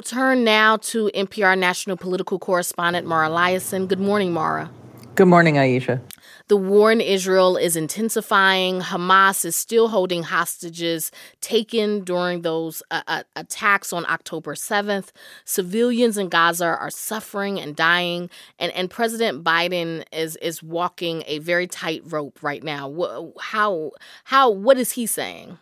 We'll turn now to NPR national political correspondent Mara Liasson. Good morning, Mara. Good morning, Aisha. The war in Israel is intensifying. Hamas is still holding hostages taken during those attacks on October 7th. Civilians in Gaza are suffering and dying. And President Biden is walking a very tight rope right now. What is he saying?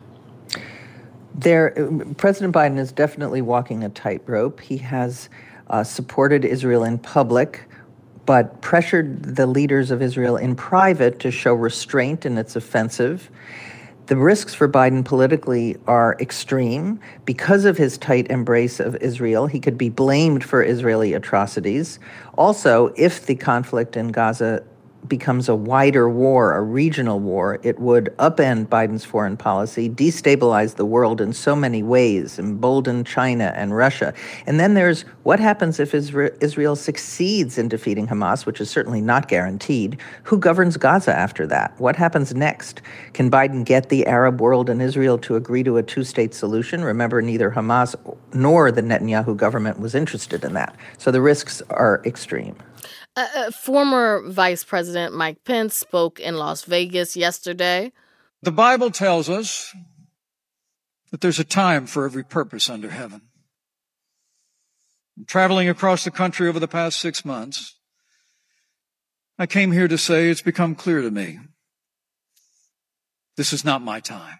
President Biden is definitely walking a tightrope. He has supported Israel in public, but pressured the leaders of Israel in private to show restraint in its offensive. The risks for Biden politically are extreme. Because of his tight embrace of Israel, he could be blamed for Israeli atrocities. Also, if the conflict in Gaza becomes a wider war, a regional war, it would upend Biden's foreign policy, destabilize the world in so many ways, embolden China and Russia. And then there's what happens if Israel succeeds in defeating Hamas, which is certainly not guaranteed. Who governs Gaza after that? What happens next? Can Biden get the Arab world and Israel to agree to a two-state solution? Remember, neither Hamas nor the Netanyahu government was interested in that. So the risks are extreme. Former Vice President Mike Pence spoke in Las Vegas yesterday. The Bible tells us that there's a time for every purpose under heaven. Traveling across the country over the past 6 months, I came here to say it's become clear to me. This is not my time.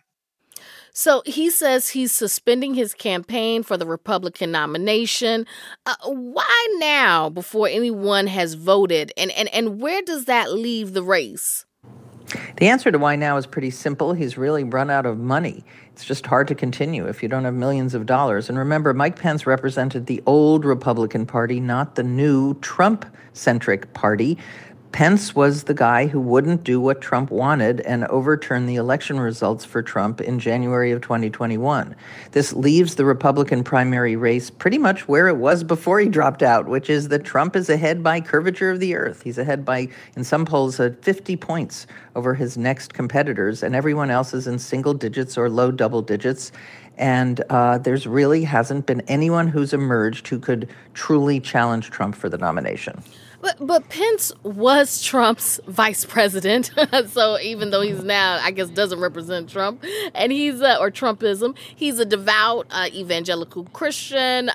So he says he's suspending his campaign for the Republican nomination. Why now before anyone has voted? And where does that leave the race? The answer to why now is pretty simple. He's really run out of money. It's just hard to continue if you don't have millions of dollars. And remember, Mike Pence represented the old Republican Party, not the new Trump-centric party. Pence was the guy who wouldn't do what Trump wanted and overturn the election results for Trump in January of 2021. This leaves the Republican primary race pretty much where it was before he dropped out, which is that Trump is ahead by curvature of the earth. He's ahead by, in some polls, 50 points over his next competitors, and everyone else is in single digits or low double digits. And there's really hasn't been anyone who's emerged who could truly challenge Trump for the nomination. But Pence was Trump's vice president, so even though he's now, I guess, doesn't represent Trump, and he's or Trumpism, he's a devout evangelical Christian,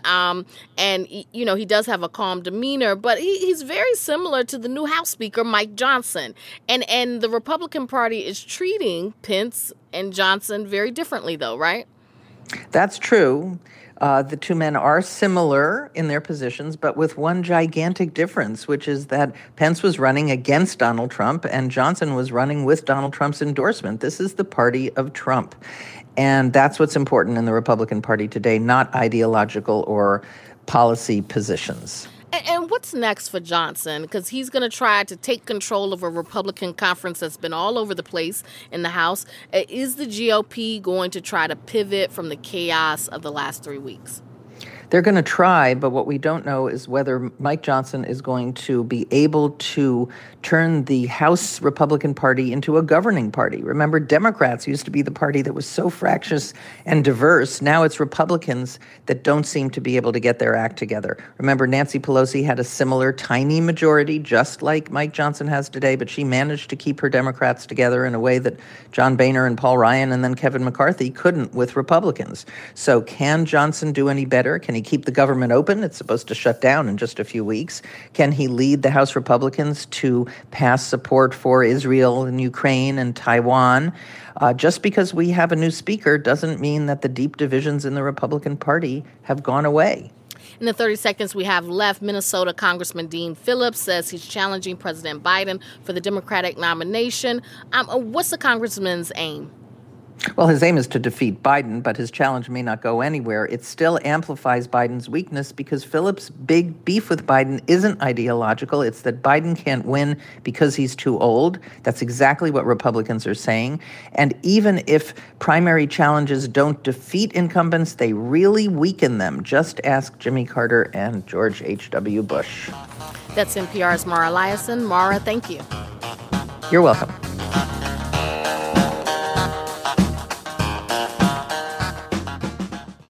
and he does have a calm demeanor, but he's very similar to the new House Speaker Mike Johnson, and the Republican Party is treating Pence and Johnson very differently, though, right? That's true. The two men are similar in their positions, but with one gigantic difference, which is that Pence was running against Donald Trump and Johnson was running with Donald Trump's endorsement. This is the party of Trump. And that's what's important in the Republican Party today, not ideological or policy positions. And what's next for Johnson? Because he's going to try to take control of a Republican conference that's been all over the place in the House. Is the GOP going to try to pivot from the chaos of the last 3 weeks? They're going to try, but what we don't know is whether Mike Johnson is going to be able to turn the House Republican Party into a governing party. Remember, Democrats used to be the party that was so fractious and diverse. Now it's Republicans that don't seem to be able to get their act together. Remember, Nancy Pelosi had a similar tiny majority, just like Mike Johnson has today, but she managed to keep her Democrats together in a way that John Boehner and Paul Ryan and then Kevin McCarthy couldn't with Republicans. So can Johnson do any better? Can he keep the government open? It's supposed to shut down in just a few weeks. Can he lead the House Republicans to pass support for Israel and Ukraine and Taiwan? Just because we have a new speaker doesn't mean that the deep divisions in the Republican Party have gone away. In the 30 seconds we have left, Minnesota Congressman Dean Phillips says he's challenging President Biden for the Democratic nomination. What's the congressman's aim? Well, his aim is to defeat Biden, but his challenge may not go anywhere. It still amplifies Biden's weakness because Phillips' big beef with Biden isn't ideological. It's that Biden can't win because he's too old. That's exactly what Republicans are saying. And even if primary challenges don't defeat incumbents, they really weaken them. Just ask Jimmy Carter and George H.W. Bush. That's NPR's Mara Liasson. Mara, thank you. You're welcome.